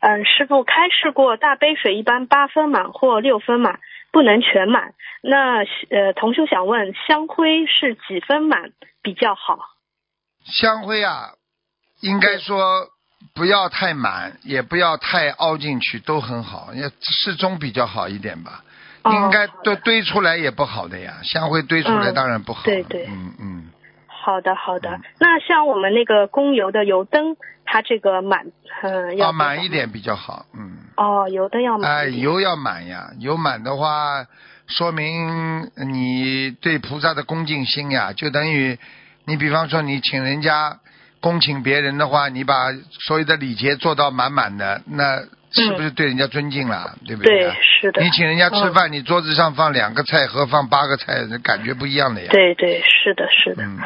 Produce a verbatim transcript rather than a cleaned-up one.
嗯，师傅开示过，大杯水一般八分满或六分满，不能全满。那呃，同修想问，香灰是几分满比较好？ 香灰啊，应该说不要太满，也不要太凹进去，都很好，也适中比较好一点吧。 哦、 应该堆堆出来也不好的呀，香灰堆出来当然不好。 嗯、对对， 嗯嗯。 好的好的、 嗯， 那像我们那个供油的油灯，它这个满，呃，要啊满一点比较好，嗯。 哦，油灯要满一点。 哎，油要满呀，油满的话，说明你对菩萨的恭敬心呀，就等于你比方说你请人家恭请别人的话，你把所有的礼节做到满满的，那是不是对人家尊敬了？嗯、对不对？ 对，是的。 你请人家吃饭，嗯、你桌子上放两个菜和放八个菜，感觉不一样的呀。 对对，是的，是的。 嗯。